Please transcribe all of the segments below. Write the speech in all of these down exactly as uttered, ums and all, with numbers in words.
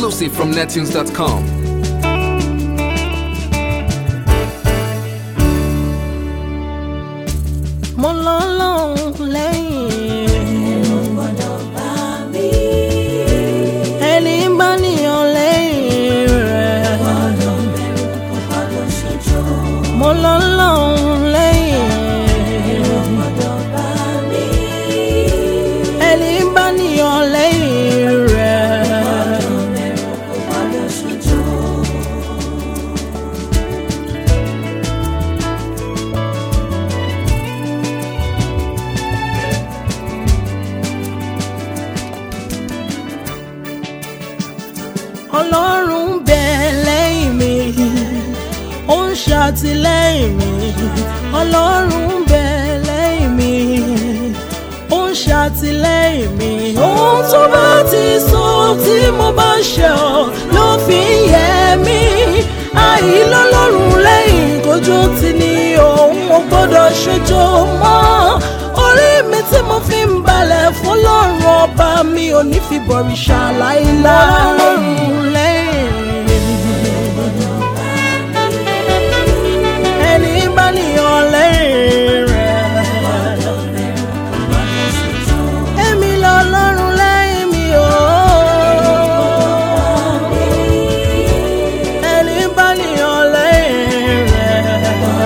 Exclusive from nettunes dot com. Mo lọ́lọ́run lẹ́yìn, ẹ̀rù gbọ́dọ̀ bá mi. ẹni bá níyàn lẹ́yìn rẹ̀. Gbọ́dọ̀ bẹ̀rù, kò gbọ́dọ̀ ṣojo. Mo lọ́lọ́run lẹ́yìn, Ẹ̀rù gbọ́dọ̀ bá mi. ẹni bá níyàn lẹ́yìn rẹ̀. Gbọ́dọ̀ bẹ̀rù, kò gbọ́dọ̀ ṣojo. Ọlọ́run bẹ lẹ́yìn mi, ó ń ṣàtìlẹ́yìn mi. Ọlọ́run bẹ lẹ́yìn mi, ó ń ṣàtìlẹ́yìn mi. Ohun tó bá ti sọ tí mo bá ṣe ọ́ ló fi ń yẹ mí. Àìlọ́lọ́run lẹ́yìn kojú ti ní òun ò gbọ́dọ̀ ṣojo mọ́. Orí mi tí mo fi ń balẹ̀ fún Ọlọ́run ọba mi ò ní fi bọ̀rìṣà láíláí. Ẹni bá níyàn lẹ́yìn rẹ̀. Èmi lọ́lọ́run lẹ́yìn mi o. Ẹni bá níyàn lẹ́yìn rẹ̀.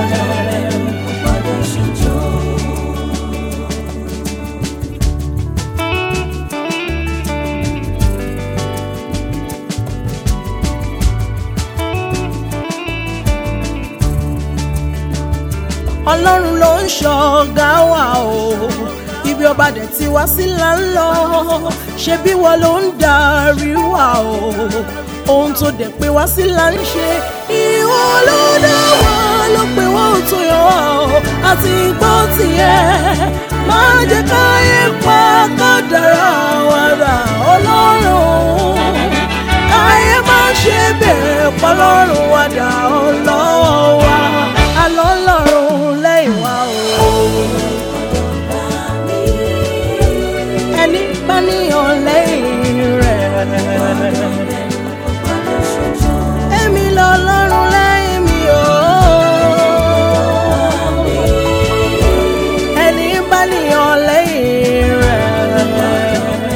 Ọlọ́run ló ń ṣọ̀gá wa o, ibi ọba dẹ̀ ti wá sí là ń lọ. Ṣé bí wọ́n ló ń darí wa o, ohun tó dẹ̀ pé wá sí là ń ṣe. Ìwọ ló dá wa ló pé wọ́n ò tó yọ wá o, àti gbọ́ tiẹ̀. Má jẹ́ káyé pa kádàrá wa dà Ọlọ́run. Káyé má ṣe bèrè pọ́lọ́run wa dà ọlọ́wọ́ wa. Àlọ́ Ọlọ́run lẹ́yìn wa o. Ẹni bá níyàn lẹ́yìn rẹ̀. Èmi lọ́lọ́run lẹ́yìn mi o. Ẹni bá níyàn lẹ́yìn rẹ̀.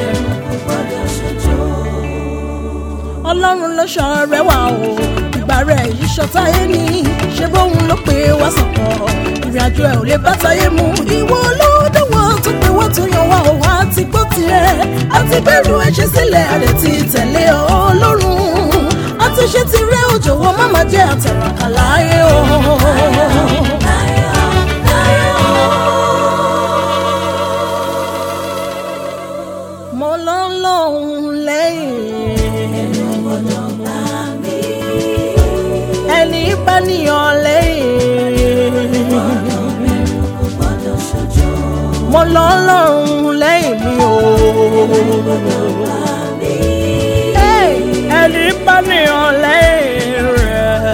Ọlọ́run ló ṣọ̀rẹ́ wa o, ìgbà rẹ̀ yìí ṣọ̀táyé ni. Ṣé bóun ló pé wá sọ̀kọ̀, ìrìn àjò ẹ̀ ò lè bá táyé mu. Ìwọ ló dánwò tó pé wọ́n tó yan wá o, àti gbọ́ tirẹ̀. Àti bẹ̀rù ẹ̀ṣẹ̀ sílẹ̀ àdẹ̀ ti tẹ̀lé Ọlọ́run. Àti ṣe ti rẹ̀ òjò wọn má má jẹ́ àtàràkà láyé o. Mo lọ́lọ́run lẹ́yìn, ẹni bá níyàn lẹ́yìn. Mo lọ́lọ́run lẹ́yìn mi o. Hey, ẹni bá níyàn lẹ́yìn rẹ̀.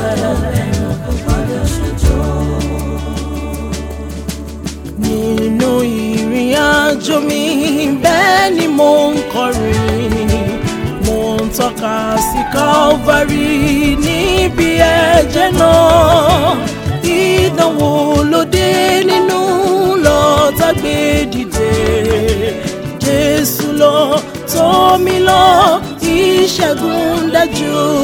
Nínú ìrìn àjò mi bẹ́ẹ̀ ni mo ń kọrin. Mo ń tọ́ka sí Calvary níbi ẹ̀jẹ̀ náà. Ìdánwò lóde nínú lọ́tà gbé dìde. Jésù lọ tọ́ mi lọ, ìṣẹ́gun dájú